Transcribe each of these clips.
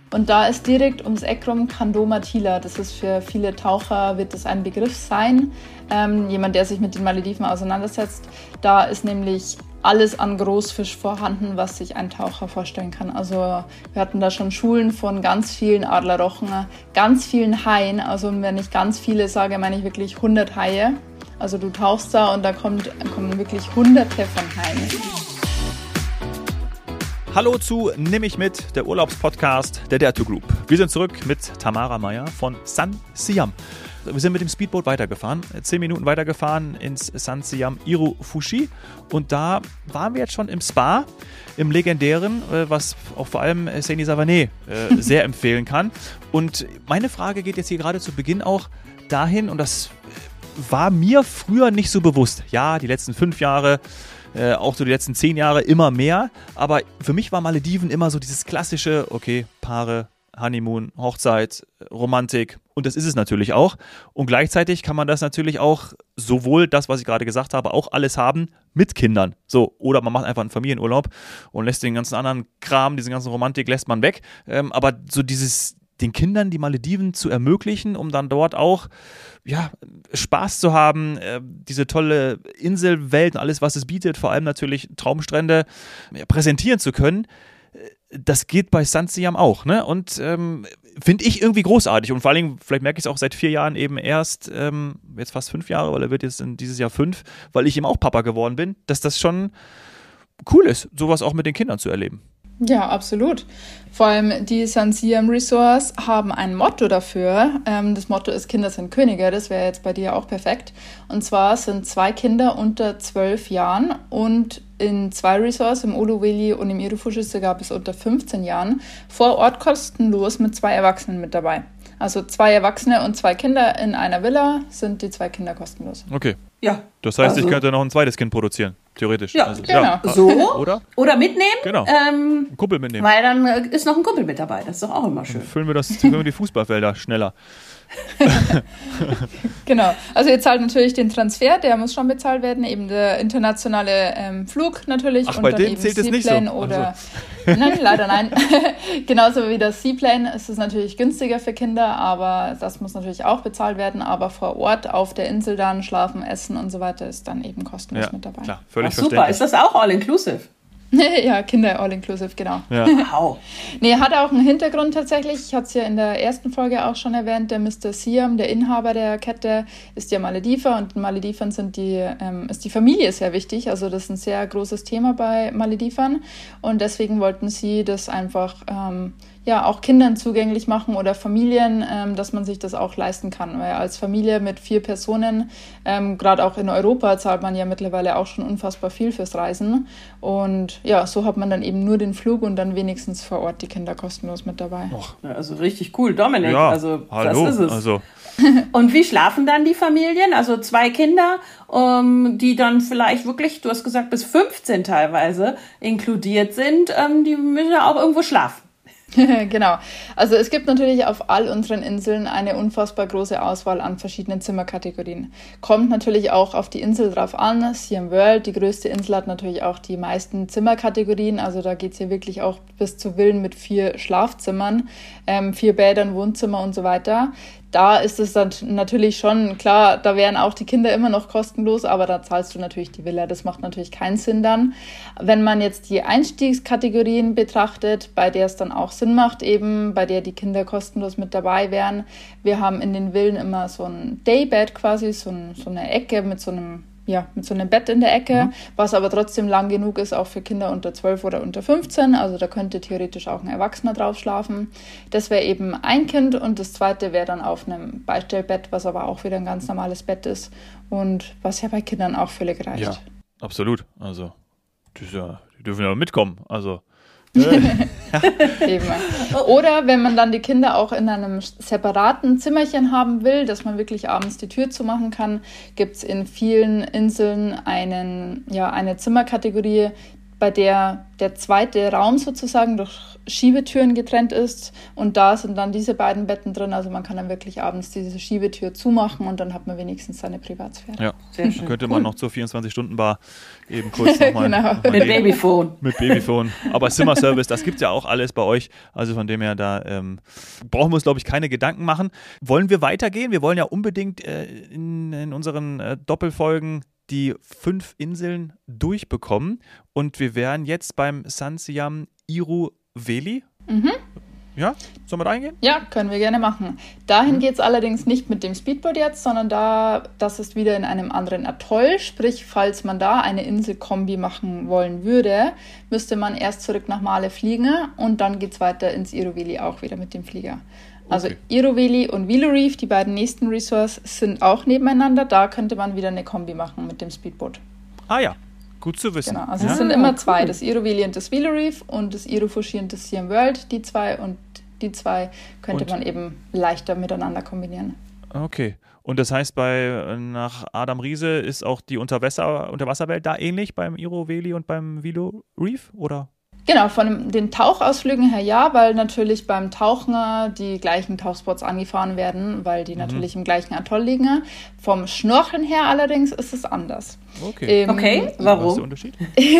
Und da ist direkt ums Eck rum Kandoma Tila. Das ist für viele Taucher, wird das ein Begriff sein. Jemand, der sich mit den Malediven auseinandersetzt. Da ist nämlich alles an Großfisch vorhanden, was sich ein Taucher vorstellen kann. Also wir hatten da schon Schulen von ganz vielen Adlerrochen, ganz vielen Haien. Also wenn ich ganz viele sage, meine ich wirklich 100 Haie. Also du tauchst da und da kommen wirklich Hunderte von Haien. Hallo zu Nimm mich mit, der Urlaubspodcast der Dare to Group. Wir sind zurück mit Tamara Meyer von San Siam. Wir sind mit dem Speedboot weitergefahren, 10 Minuten weitergefahren ins San Siam Iru Fushi. Und da waren wir jetzt schon im Spa, im legendären, was auch vor allem Saini Savané sehr empfehlen kann. Und meine Frage geht jetzt hier gerade zu Beginn auch dahin, und das war mir früher nicht so bewusst. Ja, die letzten 5 Jahre, auch so die letzten 10 Jahre immer mehr. Aber für mich war Malediven immer so dieses klassische, okay, Paare, Honeymoon, Hochzeit, Romantik. Und das ist es natürlich auch. Und gleichzeitig kann man das natürlich auch, sowohl das, was ich gerade gesagt habe, auch alles haben mit Kindern. So, oder man macht einfach einen Familienurlaub und lässt den ganzen anderen Kram, diese ganze Romantik lässt man weg. Aber so den Kindern die Malediven zu ermöglichen, um dann dort auch Spaß zu haben, diese tolle Inselwelt und alles, was es bietet, vor allem natürlich Traumstrände, präsentieren zu können. Das geht bei San Siam auch, ne? Und finde ich irgendwie großartig. Und vor allen Dingen, vielleicht merke ich es auch seit 4 Jahren eben erst, jetzt fast 5 Jahre, weil er wird jetzt dieses Jahr 5, weil ich eben auch Papa geworden bin, dass das schon cool ist, sowas auch mit den Kindern zu erleben. Ja, absolut. Vor allem die San Siam Resorts haben ein Motto dafür. Das Motto ist Kinder sind Könige. Das wäre jetzt bei dir auch perfekt. Und zwar sind 2 Kinder unter 12 Jahren und in 2 Resorts, im Uluweli und im Iru Fushi, sogar bis unter 15 Jahren, vor Ort kostenlos mit 2 Erwachsenen mit dabei. Also 2 Erwachsene und 2 Kinder in einer Villa sind die 2 Kinder kostenlos. Okay. Ja. Das heißt, ich könnte noch ein zweites Kind produzieren, theoretisch. Ja, genau. Ja. So. Oder mitnehmen. Genau. Einen Kumpel mitnehmen. Weil dann ist noch ein Kumpel mit dabei. Das ist doch auch immer schön. Dann füllen wir die Fußballfelder schneller. Genau. Also ihr zahlt natürlich den Transfer, der muss schon bezahlt werden, eben der internationale Flug natürlich. Ach, und bei dann denen eben zählt es nicht so? Oder Nein, leider nein. Genauso wie das Seaplane ist es natürlich günstiger für Kinder, aber das muss natürlich auch bezahlt werden. Aber vor Ort auf der Insel dann schlafen, essen und so weiter ist dann eben kostenlos mit dabei. Klar, völlig verständlich. Super, ist das auch all-inclusive? Ja, Kinder all-inclusive, genau. Ja. Wow. Nee, hat auch einen Hintergrund tatsächlich. Ich hatte es ja in der ersten Folge auch schon erwähnt. Der Mr. Siam, der Inhaber der Kette, ist ja Malediver und in Maledivern ist die Familie sehr wichtig. Also das ist ein sehr großes Thema bei Maledivern und deswegen wollten sie das einfach auch Kindern zugänglich machen oder Familien, dass man sich das auch leisten kann. Weil als Familie mit 4 Personen, gerade auch in Europa, zahlt man ja mittlerweile auch schon unfassbar viel fürs Reisen. Und ja, so hat man dann eben nur den Flug und dann wenigstens vor Ort die Kinder kostenlos mit dabei. Ja, also richtig cool, Dominik. Ja, also hallo, das ist es. Also. Und wie schlafen dann die Familien? Also 2 Kinder, die dann vielleicht wirklich, du hast gesagt, bis 15 teilweise inkludiert sind, die müssen ja auch irgendwo schlafen. Genau. Also es gibt natürlich auf all unseren Inseln eine unfassbar große Auswahl an verschiedenen Zimmerkategorien. Kommt natürlich auch auf die Insel drauf an. Siam World, die größte Insel, hat natürlich auch die meisten Zimmerkategorien. Also da geht es hier wirklich auch bis zu Villen mit 4 Schlafzimmern, 4 Bädern, Wohnzimmer und so weiter. Da ist es dann natürlich schon, klar, da wären auch die Kinder immer noch kostenlos, aber da zahlst du natürlich die Villa. Das macht natürlich keinen Sinn dann. Wenn man jetzt die Einstiegskategorien betrachtet, bei der es dann auch Sinn macht, eben bei der die Kinder kostenlos mit dabei wären. Wir haben in den Villen immer so ein Daybed quasi, so eine Ecke mit so einem Bett in der Ecke, was aber trotzdem lang genug ist, auch für Kinder unter 12 oder unter 15. Also da könnte theoretisch auch ein Erwachsener drauf schlafen. Das wäre eben ein Kind und das zweite wäre dann auf einem Beistellbett, was aber auch wieder ein ganz normales Bett ist und was ja bei Kindern auch völlig reicht. Ja, absolut. Also die dürfen ja mitkommen. Also Eben. Oder wenn man dann die Kinder auch in einem separaten Zimmerchen haben will, dass man wirklich abends die Tür zumachen kann, gibt es in vielen Inseln eine Zimmerkategorie, bei der zweite Raum sozusagen durch Schiebetüren getrennt ist und da sind dann diese beiden Betten drin, also man kann dann wirklich abends diese Schiebetür zumachen und dann hat man wenigstens seine Privatsphäre. Ja, sehr schön. Könnte man noch zur 24-Stunden-Bar eben kurz nochmal genau. Mit Babyphone. Mit Babyphone. Aber Zimmerservice, das gibt es ja auch alles bei euch, also von dem her, da brauchen wir uns, glaube ich, keine Gedanken machen. Wollen wir weitergehen? Wir wollen ja unbedingt in unseren Doppelfolgen die 5 Inseln durchbekommen und wir wären jetzt beim San Siam Iruveli. Mhm. Ja, sollen wir da eingehen? Ja, können wir gerne machen. Dahin geht es allerdings nicht mit dem Speedboat jetzt, sondern das ist wieder in einem anderen Atoll. Sprich, falls man da eine Inselkombi machen wollen würde, müsste man erst zurück nach Male fliegen und dann geht es weiter ins Iruveli auch wieder mit dem Flieger. Also okay. Iruveli und Vilu Reef, die beiden nächsten Resorts, sind auch nebeneinander. Da könnte man wieder eine Kombi machen mit dem Speedboot. Ah ja, gut zu wissen. Genau, also es sind immer zwei, das Iruveli und das Vilu Reef und das Irufushi und das Siam World, die zwei und die zwei könnte man eben leichter miteinander kombinieren. Okay, und das heißt, nach Adam Riese ist auch die Unterwasserwelt da ähnlich beim Iruveli und beim Vilu Reef, oder? Genau, von den Tauchausflügen her ja, weil natürlich beim Tauchen die gleichen Tauchspots angefahren werden, weil die natürlich im gleichen Atoll liegen. Vom Schnorcheln her allerdings ist es anders. Okay, warum? Was ist der Unterschied?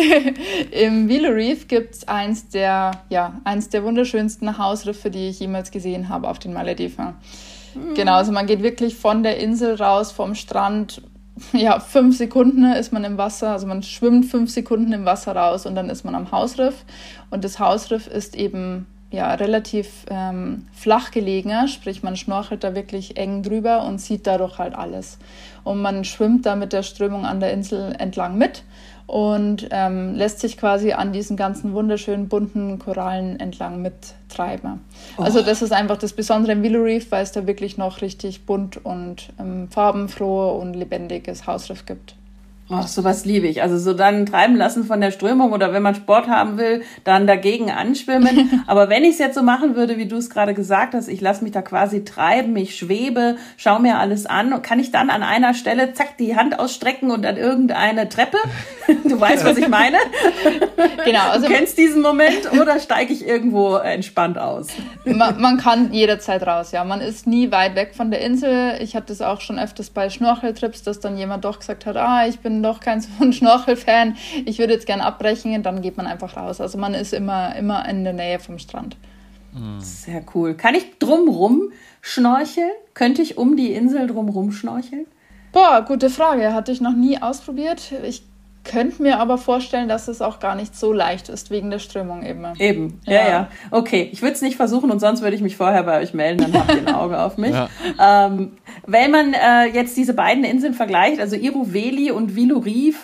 Im Vilu Reef gibt es eins der wunderschönsten Hausriffe, die ich jemals gesehen habe auf den Malediven. Genau, also man geht wirklich von der Insel raus, vom Strand. Ja, 5 Sekunden ist man im Wasser, also man schwimmt 5 Sekunden im Wasser raus und dann ist man am Hausriff. Und das Hausriff ist eben relativ flach gelegen, sprich man schnorchelt da wirklich eng drüber und sieht dadurch halt alles. Und man schwimmt da mit der Strömung an der Insel entlang mit und lässt sich quasi an diesen ganzen wunderschönen bunten Korallen entlang mittreiben. Oh. Also das ist einfach das Besondere im Vilu Reef, weil es da wirklich noch richtig bunt und farbenfroh und lebendiges Hausriff gibt. Ach, sowas liebe ich. Also so dann treiben lassen von der Strömung oder wenn man Sport haben will, dann dagegen anschwimmen. Aber wenn ich es jetzt so machen würde, wie du es gerade gesagt hast, ich lasse mich da quasi treiben, ich schwebe, schaue mir alles an, kann ich dann an einer Stelle zack die Hand ausstrecken und an irgendeine Treppe? Du weißt, was ich meine? Genau. Also du kennst diesen Moment oder steige ich irgendwo entspannt aus? Man kann jederzeit raus, ja. Man ist nie weit weg von der Insel. Ich hatte es auch schon öfters bei Schnorcheltrips, dass dann jemand doch gesagt hat, ich bin doch kein so ein Schnorchelfan, ich würde jetzt gerne abbrechen und dann geht man einfach raus. Also man ist immer in der Nähe vom Strand. Sehr cool. Kann ich drumrum schnorcheln? Könnte ich um die Insel drumrum schnorcheln? Boah, gute Frage. Hatte ich noch nie ausprobiert. Ich könnte mir aber vorstellen, dass es auch gar nicht so leicht ist, wegen der Strömung eben. Eben, ja. Okay, ich würde es nicht versuchen und sonst würde ich mich vorher bei euch melden, dann habt ihr ein Auge auf mich. Ja. Wenn man jetzt diese beiden Inseln vergleicht, also Iruveli und Vilu Reef,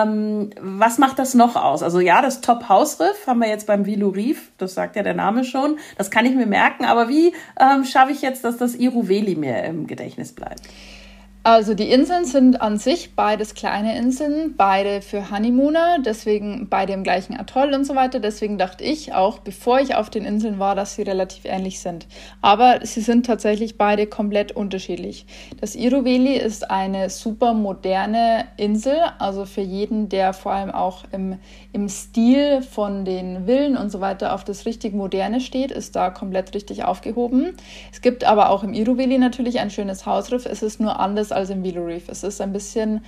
was macht das noch aus? Also ja, das Top-Hausriff haben wir jetzt beim Vilu Reef, das sagt ja der Name schon, das kann ich mir merken, aber wie schaffe ich jetzt, dass das Iruveli mir im Gedächtnis bleibt? Also die Inseln sind an sich beides kleine Inseln, beide für Honeymooner, deswegen beide im gleichen Atoll und so weiter. Deswegen dachte ich auch, bevor ich auf den Inseln war, dass sie relativ ähnlich sind. Aber sie sind tatsächlich beide komplett unterschiedlich. Das Iruveli ist eine super moderne Insel, also für jeden, der vor allem auch im Stil von den Villen und so weiter auf das richtig Moderne steht, ist da komplett richtig aufgehoben. Es gibt aber auch im Iruveli natürlich ein schönes Hausriff. Es ist nur anders als im Vilu Reef. Es ist ein bisschen,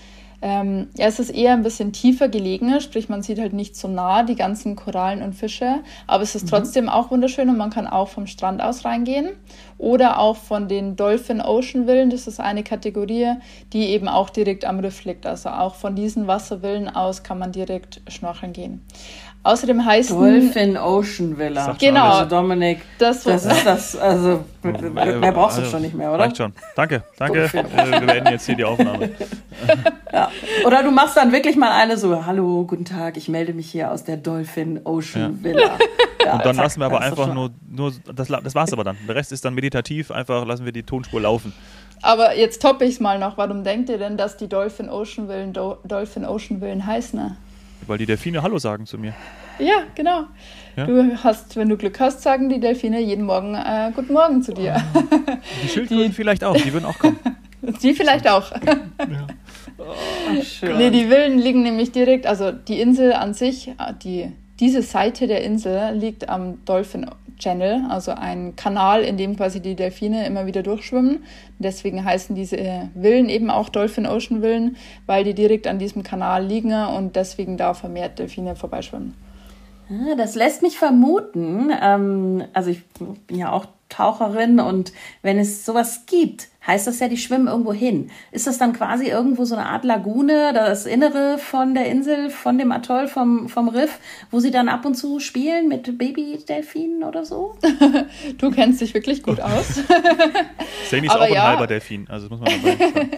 es ist eher ein bisschen tiefer gelegen, sprich man sieht halt nicht so nah die ganzen Korallen und Fische, aber es ist trotzdem auch wunderschön und man kann auch vom Strand aus reingehen oder auch von den Dolphin Ocean Villen, das ist eine Kategorie, die eben auch direkt am Riff liegt, also auch von diesen Wasservillen aus kann man direkt schnorcheln gehen. Außerdem heißt Dolphin Ocean Villa. Genau. Also Dominik, das ist das, also mehr brauchst du schon nicht mehr, oder? Reicht schon. Danke. Wir beenden jetzt hier die Aufnahme. Ja. Oder du machst dann wirklich mal eine so, hallo, guten Tag, ich melde mich hier aus der Dolphin Ocean Villa. Ja, und dann lassen wir aber einfach nur das war's aber dann. Der Rest ist dann meditativ, einfach lassen wir die Tonspur laufen. Aber jetzt toppe ich es mal noch. Warum denkt ihr denn, dass die Dolphin Ocean Villen heißen? Ne? Weil die Delfine Hallo sagen zu mir. Ja, genau. Ja? Wenn du Glück hast, sagen die Delfine jeden Morgen Guten Morgen zu dir. Die Schildkröten vielleicht auch, die würden auch kommen. Die vielleicht auch. Ja. Oh, schön. Nee, die Villen liegen nämlich direkt, also die Insel an sich, diese Seite der Insel liegt am Dolphin Channel, also ein Kanal, in dem quasi die Delfine immer wieder durchschwimmen. Deswegen heißen diese Villen eben auch Dolphin Ocean Villen, weil die direkt an diesem Kanal liegen und deswegen da vermehrt Delfine vorbeischwimmen. Das lässt mich vermuten, also ich bin ja auch Taucherin und wenn es sowas gibt, heißt das ja, die schwimmen irgendwo hin. Ist das dann quasi irgendwo so eine Art Lagune, das Innere von der Insel, von dem Atoll, vom Riff, wo sie dann ab und zu spielen mit Baby-Delfinen oder so? Du kennst dich wirklich gut aus. Sani ist auch ein halber Delfin, also das muss man dabei sagen.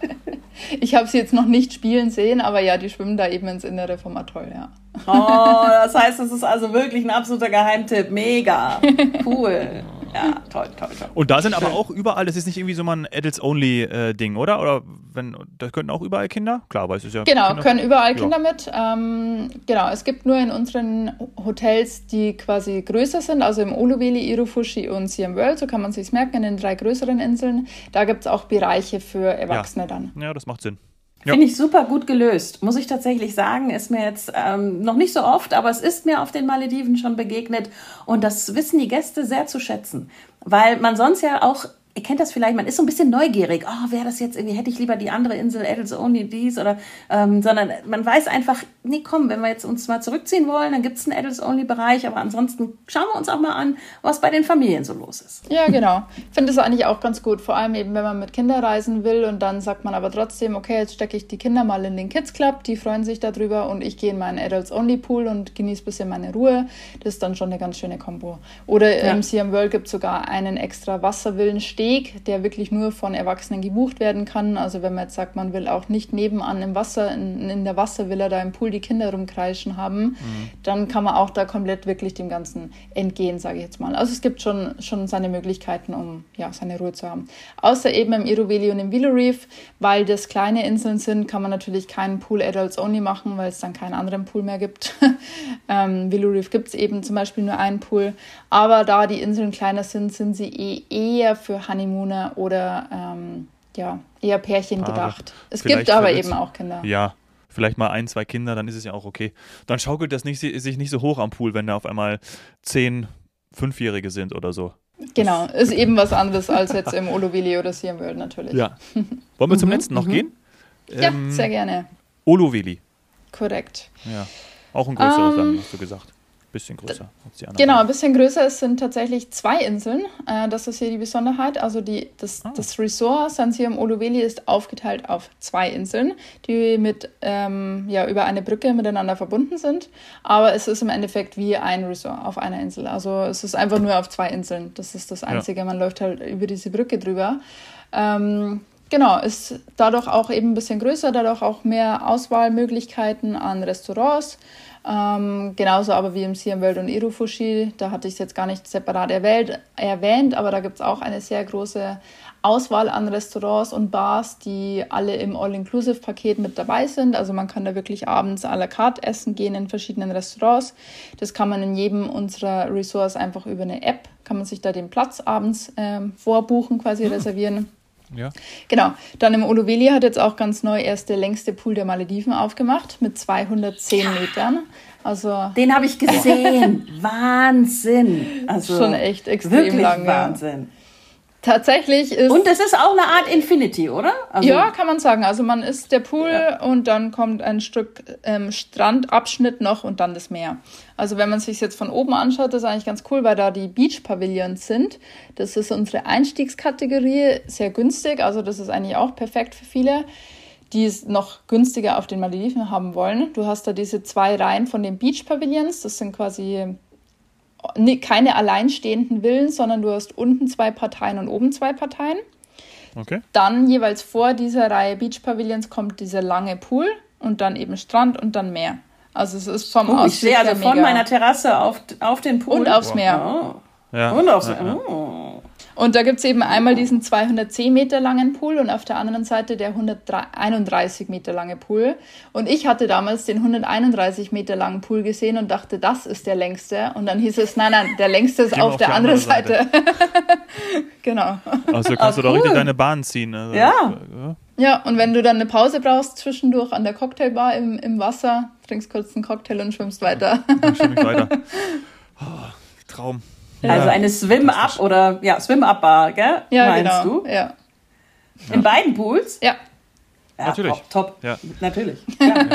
Ich habe sie jetzt noch nicht spielen sehen, aber ja, die schwimmen da eben ins Innere vom Atoll, ja. Oh, das heißt, das ist also wirklich ein absoluter Geheimtipp. Mega. Cool. Ja, toll. Und da sind aber auch überall, das ist nicht irgendwie so mal ein Adults-Only-Ding, oder? Oder da könnten auch überall Kinder? Klar, aber es ist ja... Genau, können überall Kinder mit. Genau, es gibt nur in unseren Hotels, die quasi größer sind, also im Oluveli, Irofushi und Siam World, so kann man sich's merken, in den 3 größeren Inseln. Da gibt es auch Bereiche für Erwachsene dann. Ja, das macht Sinn. Finde ich super gut gelöst, muss ich tatsächlich sagen. Ist mir jetzt noch nicht so oft, aber es ist mir auf den Malediven schon begegnet. Und das wissen die Gäste sehr zu schätzen. Weil man sonst ja auch, ihr kennt das vielleicht, man ist so ein bisschen neugierig. Oh, wäre das jetzt irgendwie, hätte ich lieber die andere Insel, Adults Only dies oder, sondern man weiß einfach, nee, komm, wenn wir jetzt uns mal zurückziehen wollen, dann gibt es einen Adults Only Bereich, aber ansonsten schauen wir uns auch mal an, was bei den Familien so los ist. Ja, genau. Ich finde das eigentlich auch ganz gut, vor allem eben, wenn man mit Kindern reisen will und dann sagt man aber trotzdem, okay, jetzt stecke ich die Kinder mal in den Kids Club, die freuen sich darüber und ich gehe in meinen Adults Only Pool und genieße ein bisschen meine Ruhe. Das ist dann schon eine ganz schöne Kombo. Oder im Siam World gibt es sogar einen extra Wasservillensteg, der wirklich nur von Erwachsenen gebucht werden kann. Also wenn man jetzt sagt, man will auch nicht nebenan im Wasser, in der Wasservilla da im Pool die Kinder rumkreischen haben, dann kann man auch da komplett wirklich dem Ganzen entgehen, sage ich jetzt mal. Also es gibt schon seine Möglichkeiten, um seine Ruhe zu haben. Außer eben im Iroveli und im Vilo Reef, weil das kleine Inseln sind, kann man natürlich keinen Pool Adults Only machen, weil es dann keinen anderen Pool mehr gibt. Vilo Reef gibt es eben zum Beispiel nur einen Pool. Aber da die Inseln kleiner sind sie eher für Honeymooner oder eher Pärchen gedacht. Es gibt aber eben auch Kinder. Ja, vielleicht mal 1, 2 Kinder, dann ist es ja auch okay. Dann schaukelt das sich nicht so hoch am Pool, wenn da auf einmal 10 5-Jährige sind oder so. Genau, ist eben was anderes als jetzt im Oluveli oder Siam World natürlich. Ja. Wollen wir zum letzten noch gehen? Ja, sehr gerne. Oluveli. Korrekt. Ja, auch ein größeres Land, hast du gesagt. Bisschen größer als die anderen. Genau, ein bisschen größer. Es sind tatsächlich 2 Inseln. Das ist hier die Besonderheit. Also das Resort San Siam Oluveli ist aufgeteilt auf 2 Inseln, die mit über eine Brücke miteinander verbunden sind. Aber es ist im Endeffekt wie ein Resort auf einer Insel. Also es ist einfach nur auf 2 Inseln. Das ist das Einzige. Ja. Man läuft halt über diese Brücke drüber. Genau, ist dadurch auch eben ein bisschen größer, dadurch auch mehr Auswahlmöglichkeiten an Restaurants. Genauso aber wie im Siam World und Irofushi, da hatte ich es jetzt gar nicht separat erwähnt, aber da gibt es auch eine sehr große Auswahl an Restaurants und Bars, die alle im All-Inclusive-Paket mit dabei sind. Also man kann da wirklich abends à la carte essen gehen in verschiedenen Restaurants. Das kann man in jedem unserer Resorts einfach über eine App, kann man sich da den Platz abends vorbuchen, quasi reservieren. Ja. Genau. Dann im Oluveli hat jetzt auch ganz neu erst der längste Pool der Malediven aufgemacht mit 210 Metern. Also den habe ich gesehen. Wahnsinn. Also schon echt extrem lang. Wahnsinn. Tatsächlich ist... Und es ist auch eine Art Infinity, oder? Also, ja, kann man sagen. Also man ist der Pool und dann kommt ein Stück Strandabschnitt noch und dann das Meer. Also wenn man sich jetzt von oben anschaut, das ist eigentlich ganz cool, weil da die Beach-Pavillons sind. Das ist unsere Einstiegskategorie, sehr günstig. Also das ist eigentlich auch perfekt für viele, die es noch günstiger auf den Malediven haben wollen. Du hast da diese 2 Reihen von den Beach-Pavillons. Das sind quasi... keine alleinstehenden Villen, sondern du hast unten 2 Parteien und oben 2 Parteien. Okay. Dann jeweils vor dieser Reihe Beach Pavilions kommt dieser lange Pool und dann eben Strand und dann Meer. Also es ist vom Ausblick. Ich sehe also von meiner Terrasse auf den Pool. Und aufs Meer. Oh. Ja. Und aufs Meer. Oh. Und da gibt es eben einmal diesen 210 Meter langen Pool und auf der anderen Seite der 131 Meter lange Pool. Und ich hatte damals den 131 Meter langen Pool gesehen und dachte, das ist der längste. Und dann hieß es, nein, der längste ist auf der anderen Seite. Genau. Also kannst du da richtig deine Bahn ziehen. Also, ja, und wenn du dann eine Pause brauchst, zwischendurch an der Cocktailbar im Wasser, trinkst kurz einen Cocktail und schwimmst weiter. Dann schwimm ich weiter. Oh, Traum. Also eine Swim-Up oder Swim-Up-Bar, gell? Ja, meinst genau. du? Ja. In beiden Pools? Ja. Ja, natürlich. Top. Ja. Natürlich. Ja.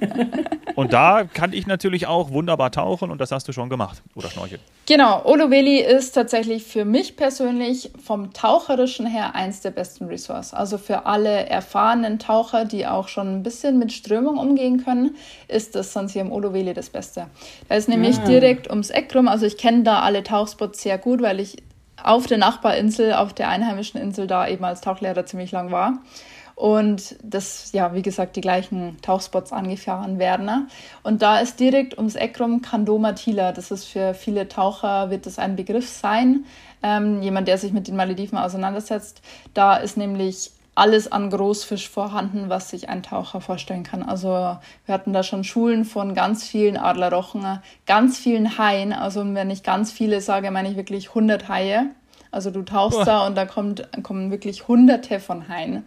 Und da kann ich natürlich auch wunderbar tauchen und das hast du schon gemacht. Oder schnorcheln. Genau, Oluveli ist tatsächlich für mich persönlich vom Taucherischen her eins der besten Resorts. Also für alle erfahrenen Taucher, die auch schon ein bisschen mit Strömung umgehen können, ist das San Siam Oluveli das Beste. Da ist nämlich direkt ums Eck rum, also ich kenne da alle Tauchspots sehr gut, weil ich auf der Nachbarinsel, auf der einheimischen Insel da eben als Tauchlehrer ziemlich lang war. Und das, ja, wie gesagt, die gleichen Tauchspots angefahren werden. Ne? Und da ist direkt ums Eck rum Kandoma Tila. Das ist für viele Taucher, wird das ein Begriff sein. Jemand, der sich mit den Malediven auseinandersetzt. Da ist nämlich alles an Großfisch vorhanden, was sich ein Taucher vorstellen kann. Also wir hatten da schon Schulen von ganz vielen Adlerrochen, ganz vielen Haien. Also wenn ich ganz viele sage, meine ich wirklich 100 Haie. Also du tauchst da und da kommen wirklich Hunderte von Haien.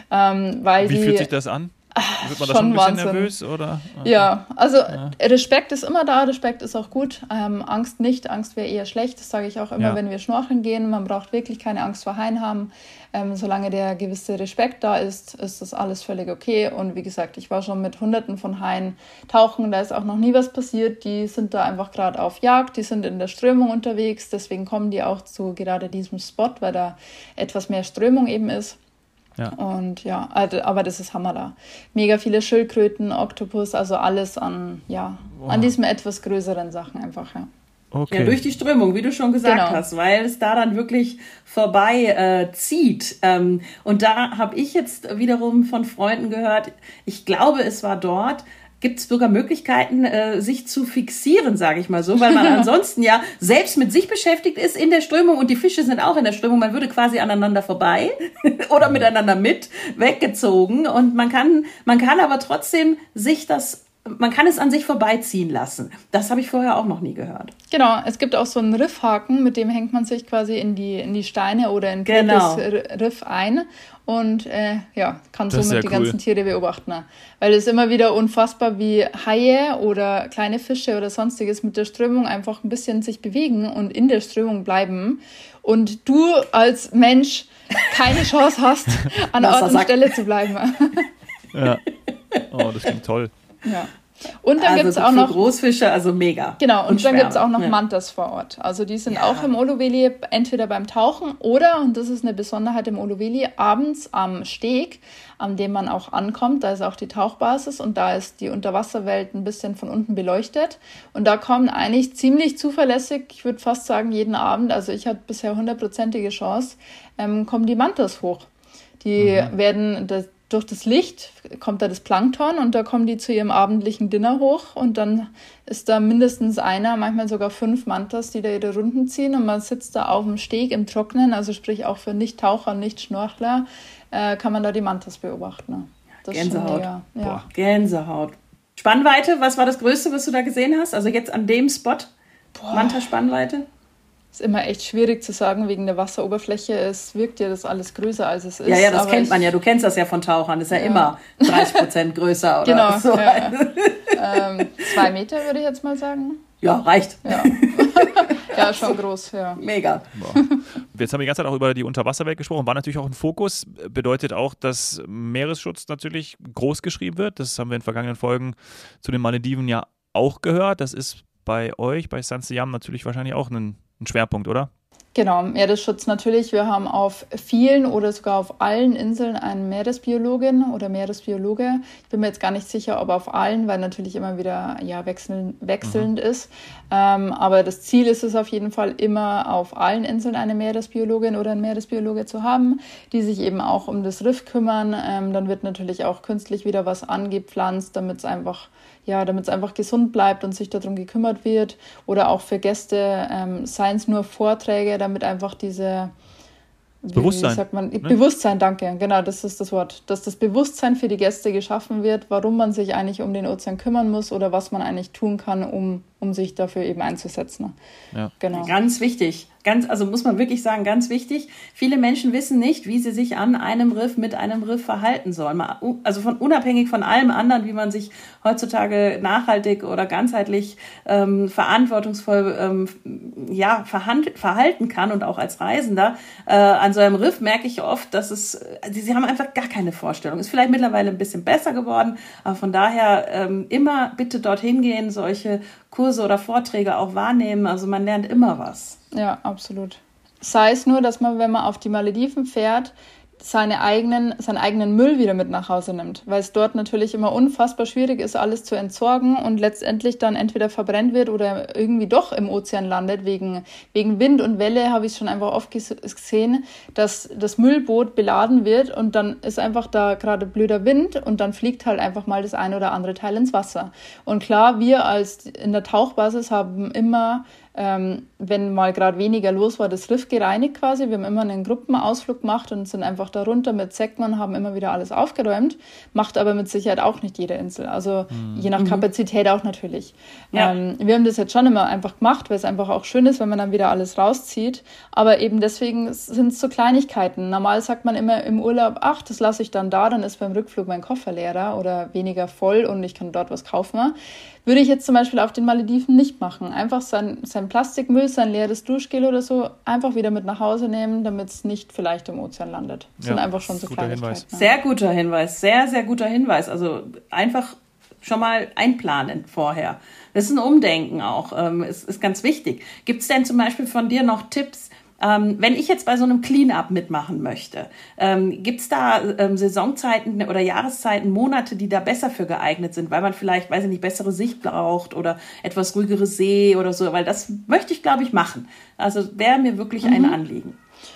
Wie fühlt sich das an? Wird man da schon ein bisschen Wahnsinn. Nervös? Oder? Okay. Ja, also Respekt ist immer da, Respekt ist auch gut. Angst nicht, Angst wäre eher schlecht. Das sage ich auch immer, wenn wir schnorcheln gehen. Man braucht wirklich keine Angst vor Haien haben. Solange der gewisse Respekt da ist, ist das alles völlig okay. Und wie gesagt, ich war schon mit Hunderten von Haien tauchen. Da ist auch noch nie was passiert. Die sind da einfach gerade auf Jagd. Die sind in der Strömung unterwegs. Deswegen kommen die auch zu gerade diesem Spot, weil da etwas mehr Strömung eben ist. Ja. Und ja, aber das ist Hammer da. Mega viele Schildkröten, Oktopus, also alles an diesen etwas größeren Sachen einfach, ja. Okay. Ja, durch die Strömung, wie du schon gesagt hast, weil es da dann wirklich vorbei zieht. Und da habe ich jetzt wiederum von Freunden gehört, ich glaube, es war dort, gibt es sogar Möglichkeiten, sich zu fixieren, sage ich mal so, weil man ansonsten ja selbst mit sich beschäftigt ist in der Strömung und die Fische sind auch in der Strömung. Man würde quasi aneinander vorbei oder miteinander weggezogen und man kann aber trotzdem man kann es an sich vorbeiziehen lassen. Das habe ich vorher auch noch nie gehört. Genau, es gibt auch so einen Riffhaken, mit dem hängt man sich quasi in die Steine oder in das Riff ein und kann somit die ganzen Tiere beobachten. Weil es immer wieder unfassbar, wie Haie oder kleine Fische oder sonstiges mit der Strömung einfach ein bisschen sich bewegen und in der Strömung bleiben und du als Mensch keine Chance hast, an Ort und Stelle zu bleiben. Ja. Oh, das klingt toll. Ja. Und dann gibt es auch noch Großfische, also mega. Genau, und dann gibt es auch noch Mantas vor Ort. Also die sind auch im Oluveli, entweder beim Tauchen oder, und das ist eine Besonderheit im Oluveli, abends am Steg, an dem man auch ankommt. Da ist auch die Tauchbasis und da ist die Unterwasserwelt ein bisschen von unten beleuchtet. Und da kommen eigentlich ziemlich zuverlässig, ich würde fast sagen jeden Abend, also ich hatte bisher 100%ige Chance, kommen die Mantas hoch. Die werden durch das Licht kommt da das Plankton und da kommen die zu ihrem abendlichen Dinner hoch und dann ist da mindestens einer, manchmal sogar 5 Mantas, die da ihre Runden ziehen und man sitzt da auf dem Steg im Trocknen, also sprich auch für Nicht-Taucher, Nicht-Schnorchler, kann man da die Mantas beobachten. Das Gänsehaut. Ja. Gänsehaut. Spannweite, was war das Größte, was du da gesehen hast? Also jetzt an dem Spot? Manta-Spannweite? Ist immer echt schwierig zu sagen, wegen der Wasseroberfläche. Es wirkt ja das alles größer, als es ist. Ja, das kennt man ja. Du kennst das ja von Tauchern. Das ist ja immer 30% größer oder genau, so. Ja. 2 Meter würde ich jetzt mal sagen. Ja, reicht. Ja, ja schon groß, ja. Mega. Boah. Jetzt haben wir die ganze Zeit auch über die Unterwasserwelt gesprochen. War natürlich auch ein Fokus. Bedeutet auch, dass Meeresschutz natürlich groß geschrieben wird. Das haben wir in vergangenen Folgen zu den Malediven ja auch gehört. Das ist bei euch, bei San Siam natürlich wahrscheinlich auch ein Schwerpunkt, oder? Genau, Meeresschutz natürlich. Wir haben auf vielen oder sogar auf allen Inseln einen Meeresbiologin oder Meeresbiologe. Ich bin mir jetzt gar nicht sicher, ob auf allen, weil natürlich immer wieder wechselnd ist. Aber das Ziel ist es auf jeden Fall, immer auf allen Inseln eine Meeresbiologin oder einen Meeresbiologe zu haben, die sich eben auch um das Riff kümmern. Dann wird natürlich auch künstlich wieder was angepflanzt, damit es einfach gesund bleibt und sich darum gekümmert wird. Oder auch für Gäste, seien es nur Vorträge, damit einfach diese Bewusstsein. Wie sagt man? Ne? Bewusstsein, danke. Genau, das ist das Wort. Dass das Bewusstsein für die Gäste geschaffen wird, warum man sich eigentlich um den Ozean kümmern muss oder was man eigentlich tun kann, um sich dafür eben einzusetzen. Ja. Genau. Ganz wichtig. Also muss man wirklich sagen, ganz wichtig. Viele Menschen wissen nicht, wie sie sich an einem Riff, mit einem Riff verhalten sollen. Also unabhängig von allem anderen, wie man sich heutzutage nachhaltig oder ganzheitlich verantwortungsvoll verhalten kann und auch als Reisender. An so einem Riff merke ich oft, dass sie haben einfach gar keine Vorstellung. Ist vielleicht mittlerweile ein bisschen besser geworden, aber von daher immer bitte dorthin gehen, solche Kurse oder Vorträge auch wahrnehmen. Also man lernt immer was. Ja, absolut. Sei es nur, dass man, wenn man auf die Malediven fährt, seinen eigenen Müll wieder mit nach Hause nimmt, weil es dort natürlich immer unfassbar schwierig ist, alles zu entsorgen und letztendlich dann entweder verbrennt wird oder irgendwie doch im Ozean landet. Wegen Wind und Welle habe ich schon einfach oft gesehen, dass das Müllboot beladen wird und dann ist einfach da gerade blöder Wind und dann fliegt halt einfach mal das ein oder andere Teil ins Wasser. Und klar, wir als in der Tauchbasis haben immer wenn mal gerade weniger los war, das Riff gereinigt quasi. Wir haben immer einen Gruppenausflug gemacht und sind einfach da runter mit Säcken und haben immer wieder alles aufgeräumt. Macht aber mit Sicherheit auch nicht jede Insel. Also je nach Kapazität auch natürlich. Ja. Wir haben das jetzt schon immer einfach gemacht, weil es einfach auch schön ist, wenn man dann wieder alles rauszieht. Aber eben deswegen sind es so Kleinigkeiten. Normal sagt man immer im Urlaub, ach, das lasse ich dann da, dann ist beim Rückflug mein Koffer leerer oder weniger voll und ich kann dort was kaufen. Würde ich jetzt zum Beispiel auf den Malediven nicht machen. Einfach sein Plastikmüll, sein leeres Duschgel oder so einfach wieder mit nach Hause nehmen, damit es nicht vielleicht im Ozean landet. Das sind einfach schon so Kleinigkeiten. Sehr guter Hinweis, sehr, sehr guter Hinweis. Also einfach schon mal einplanen vorher. Das ist ein Umdenken auch, ist ganz wichtig. Gibt es denn zum Beispiel von dir noch Tipps, wenn ich jetzt bei so einem Clean-up mitmachen möchte, gibt es da Saisonzeiten oder Jahreszeiten, Monate, die da besser für geeignet sind, weil man vielleicht, weiß ich nicht, bessere Sicht braucht oder etwas ruhigere See oder so, weil das möchte ich, glaube ich, machen. Also wäre mir wirklich ein Anliegen.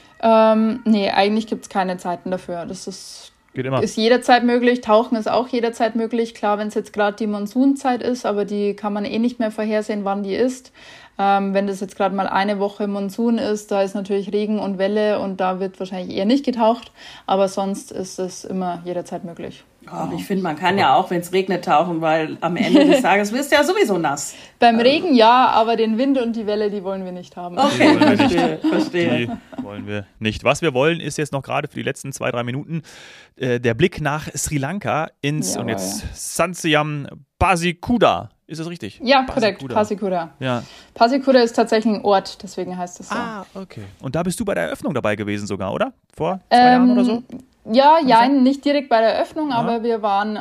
Nee, eigentlich gibt es keine Zeiten dafür. Das ist jederzeit möglich. Tauchen ist auch jederzeit möglich. Klar, wenn es jetzt gerade die Monsunzeit ist, aber die kann man nicht mehr vorhersehen, wann die ist. Wenn das jetzt gerade mal eine Woche Monsun ist, da ist natürlich Regen und Welle und da wird wahrscheinlich eher nicht getaucht, aber sonst ist es immer jederzeit möglich. Oh, ich finde, man kann ja auch, wenn es regnet, tauchen, weil am Ende des Tages wirst du ja sowieso nass. Beim Regen ja, aber den Wind und die Welle, die wollen wir nicht haben. Okay, verstehe. Die wollen wir nicht. Was wir wollen, ist jetzt noch gerade für die letzten 2-3 Minuten der Blick nach Sri Lanka und jetzt St. Siam Pasikuda. Ist das richtig? Ja, korrekt. Pasikuda. Ja. Pasikuda ist tatsächlich ein Ort, deswegen heißt es so. Ah, okay. Und da bist du bei der Eröffnung dabei gewesen sogar, oder? Vor 2 Jahren oder so? Ja, nicht direkt bei der Eröffnung, aber wir waren,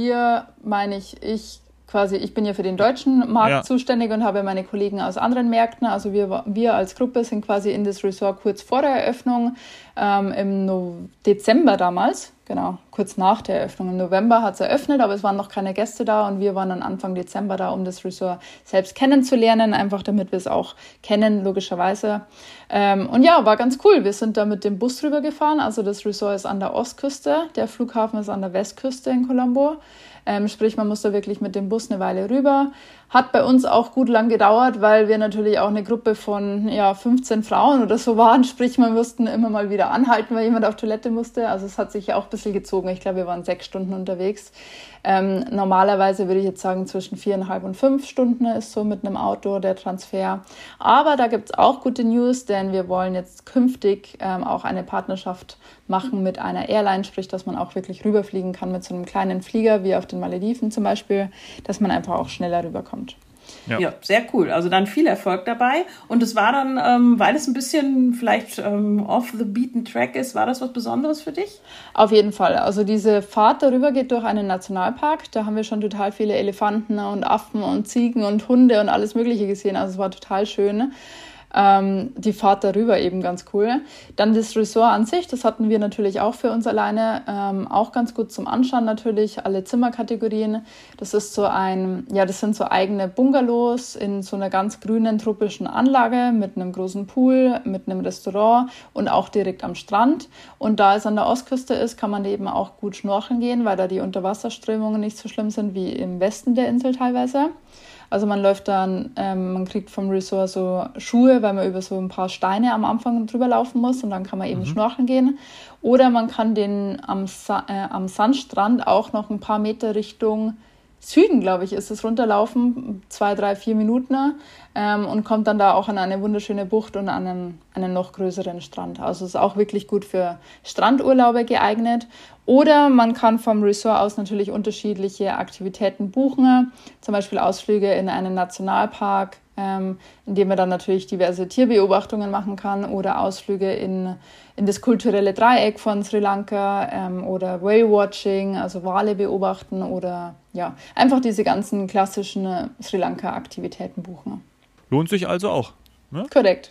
ich bin ja für den deutschen Markt zuständig und habe meine Kollegen aus anderen Märkten. Also wir als Gruppe sind quasi in das Resort kurz vor der Eröffnung, im Dezember damals, genau, kurz nach der Eröffnung. Im November hat es eröffnet, aber es waren noch keine Gäste da und wir waren dann Anfang Dezember da, um das Resort selbst kennenzulernen, einfach damit wir es auch kennen, logischerweise. Und ja, war ganz cool. Wir sind da mit dem Bus rübergefahren. Also das Resort ist an der Ostküste, der Flughafen ist an der Westküste in Colombo. Sprich, man muss da wirklich mit dem Bus eine Weile rüber. Hat bei uns auch gut lang gedauert, weil wir natürlich auch eine Gruppe von 15 Frauen oder so waren. Sprich, wir mussten immer mal wieder anhalten, weil jemand auf Toilette musste. Also es hat sich ja auch ein bisschen gezogen. Ich glaube, wir waren 6 Stunden unterwegs. Normalerweise würde ich jetzt sagen, zwischen 4,5 und 5 Stunden ist so mit einem Auto der Transfer. Aber da gibt es auch gute News, denn wir wollen jetzt künftig auch eine Partnerschaft machen mit einer Airline, sprich, dass man auch wirklich rüberfliegen kann mit so einem kleinen Flieger, wie auf den Malediven zum Beispiel, dass man einfach auch schneller rüberkommt. Ja, sehr cool. Also dann viel Erfolg dabei. Und es war dann, weil es ein bisschen vielleicht off the beaten track ist, war das was Besonderes für dich? Auf jeden Fall. Also diese Fahrt darüber geht durch einen Nationalpark. Da haben wir schon total viele Elefanten und Affen und Ziegen und Hunde und alles Mögliche gesehen. Also es war total schön. Die Fahrt darüber eben ganz cool. Dann das Resort an sich, das hatten wir natürlich auch für uns alleine, auch ganz gut zum Anschauen natürlich, alle Zimmerkategorien. Das ist das sind so eigene Bungalows in so einer ganz grünen tropischen Anlage mit einem großen Pool, mit einem Restaurant und auch direkt am Strand. Und da es an der Ostküste ist, kann man eben auch gut schnorcheln gehen, weil da die Unterwasserströmungen nicht so schlimm sind wie im Westen der Insel teilweise. Also man läuft dann, man kriegt vom Resort so Schuhe, weil man über so ein paar Steine am Anfang drüber laufen muss und dann kann man eben schnorcheln gehen. Oder man kann am Sandstrand auch noch ein paar Meter Richtung Süden, glaube ich, ist es runterlaufen, 2, 3, 4 Minuten und kommt dann da auch an eine wunderschöne Bucht und an einen noch größeren Strand. Also es ist auch wirklich gut für Strandurlaube geeignet. Oder man kann vom Resort aus natürlich unterschiedliche Aktivitäten buchen, zum Beispiel Ausflüge in einen Nationalpark, in dem man dann natürlich diverse Tierbeobachtungen machen kann oder Ausflüge in das kulturelle Dreieck von Sri Lanka oder Whale-Watching, also Wale beobachten oder ja, einfach diese ganzen klassischen Sri Lanka-Aktivitäten buchen. Lohnt sich also auch. Ne? Korrekt.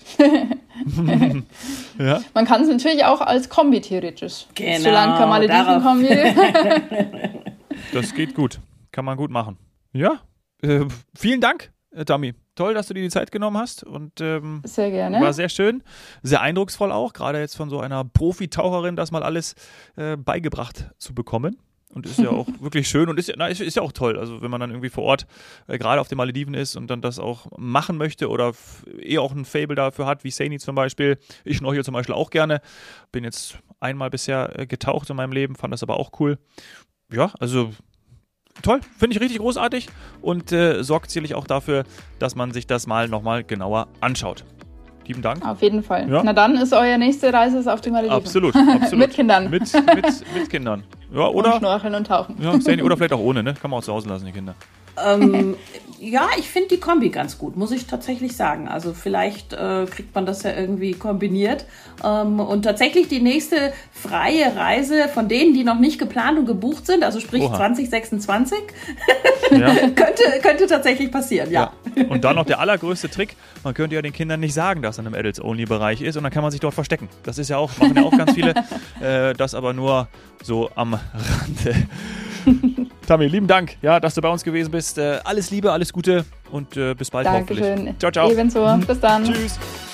Ja. Man kann es natürlich auch als Kombi theoretisch. Genau, Sri Lanka, Malediven-Kombi. Das geht gut. Kann man gut machen. Ja, vielen Dank, Tami. Toll, dass du dir die Zeit genommen hast und sehr gerne. War sehr schön, sehr eindrucksvoll auch, gerade jetzt von so einer Profitaucherin, das mal alles beigebracht zu bekommen. Und ist ja auch wirklich schön und ist ja auch toll. Also wenn man dann irgendwie vor Ort gerade auf den Malediven ist und dann das auch machen möchte oder auch ein Faible dafür hat, wie Saini zum Beispiel. Ich schnorchel zum Beispiel auch gerne. Bin jetzt einmal bisher getaucht in meinem Leben, fand das aber auch cool. Ja, also toll, finde ich richtig großartig und sorgt sicherlich auch dafür, dass man sich das mal nochmal genauer anschaut. Lieben Dank. Auf jeden Fall. Ja. Na dann ist eure nächste Reise auf die Malediven. Absolut. Mit Kindern. Mit Kindern. Ja, oder? Und Schnorcheln und Tauchen. Ja, oder vielleicht auch ohne, ne? Kann man auch zu Hause lassen, die Kinder. Ja, ich finde die Kombi ganz gut, muss ich tatsächlich sagen. Also vielleicht kriegt man das ja irgendwie kombiniert. Und tatsächlich die nächste freie Reise von denen, die noch nicht geplant und gebucht sind, also sprich 2026, ja. könnte tatsächlich passieren, ja. Und dann noch der allergrößte Trick, man könnte ja den Kindern nicht sagen, dass er in einem Adults-Only-Bereich ist und dann kann man sich dort verstecken. Das ist ja auch, machen ja auch ganz viele, das aber nur so am Rande. Tami, lieben Dank, ja, dass du bei uns gewesen bist. Alles Liebe, alles Gute und bis bald. Dankeschön. Hoffentlich. Ciao, ciao. Ebenso. Bis dann. Tschüss.